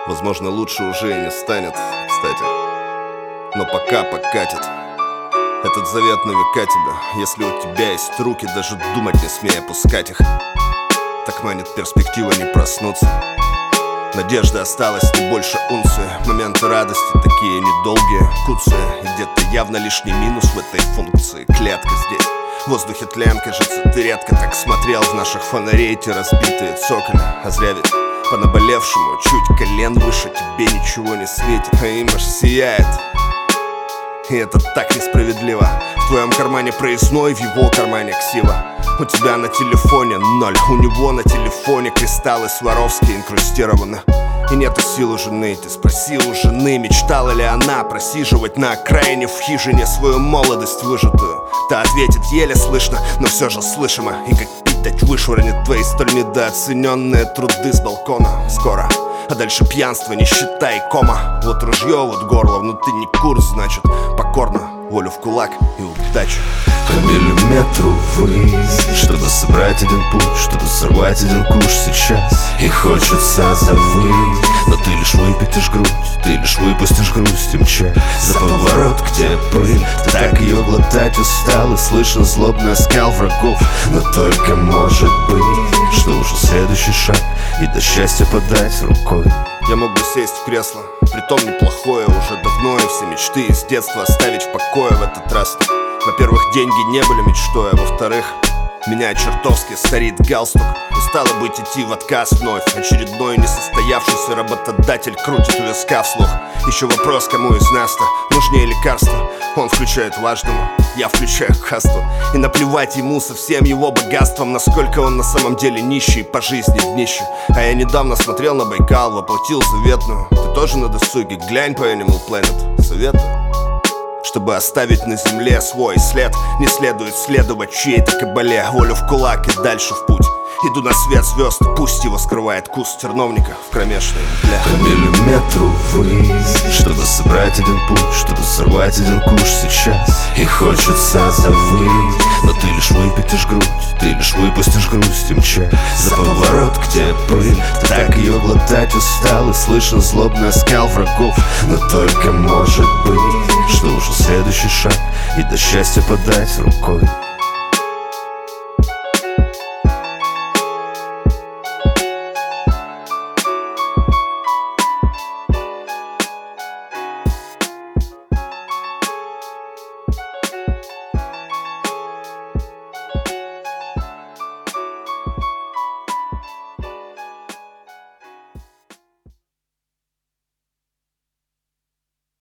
Возможно, лучше уже и не станет, кстати. Но пока покатит этот завет на века тебя. Если у тебя есть руки, даже думать не смей опускать их. Так манит перспектива не проснуться. Надежды осталось не больше унции. Моменты радости такие недолгие, куцые. И где-то явно лишний минус в этой функции. Клетка здесь, в воздухе тлен, кажется, ты редко так смотрел. В наших фонарей те разбитые цоколи. А зря ведь по наболевшему чуть колен выше тебе ничего не светит. А имаж сияет, и это так несправедливо. В твоем кармане проездной, в его кармане ксива. У тебя на телефоне 0, у него на телефоне кристаллы Сваровски инкрустированы. И нету сил у жены, ты спроси у жены, мечтала ли она просиживать на окраине в хижине свою молодость выжатую. Та ответит еле слышно, но все же слышимо. И как пить дать вышвырнет твои столь недооцененные труды с балкона. Скоро, а дальше пьянство, нищета и кома. Вот ружье, вот горло, внутри не курс, значит покорно, волю в кулак и удачу. По миллиметру ввысь, чтобы собрать один путь, чтобы сорвать один куш сейчас. И хочется завыть, но ты лишь выпятишь грудь, ты лишь выпустишь грусть и мчать за поворот, где пыль. Ты так ее глотать устал, и слышно злобный оскал врагов. Но только может быть, что уже следующий шаг, и до счастья подать рукой. Я мог бы сесть в кресло, притом неплохое, уже давно, и все мечты из детства оставить в покое в этот раз. Во-первых, деньги не были мечтой, а во-вторых, меня чертовски старит галстук. И стало быть идти в отказ вновь. Очередной несостоявшийся работодатель крутит у виска вслух. Еще вопрос, кому из нас-то нужнее лекарства. Он включает важному, я включаю касту. И наплевать ему со всем его богатством, насколько он на самом деле нищий, по жизни днище. А я недавно смотрел на Байкал, воплотил заветную. Ты тоже на досуге, глянь по Animal Planet, советую. Чтобы оставить на земле свой след, не следует следовать чьей-то кабале. Волю в кулак и дальше в путь. Иду на свет звезд, пусть его скрывает куст терновника в кромешной мгле. По миллиметру ввысь, чтобы собрать один путь, чтобы сорвать один куш сейчас. И хочется завыть, но ты лишь выпятишь грудь, ты лишь выпустишь грусть и мчать за поворот, где пыль. Ты так ее глотать устал, и слышно злобный оскал врагов. Но только может быть, что уже следующий шаг, и до счастья подать рукой.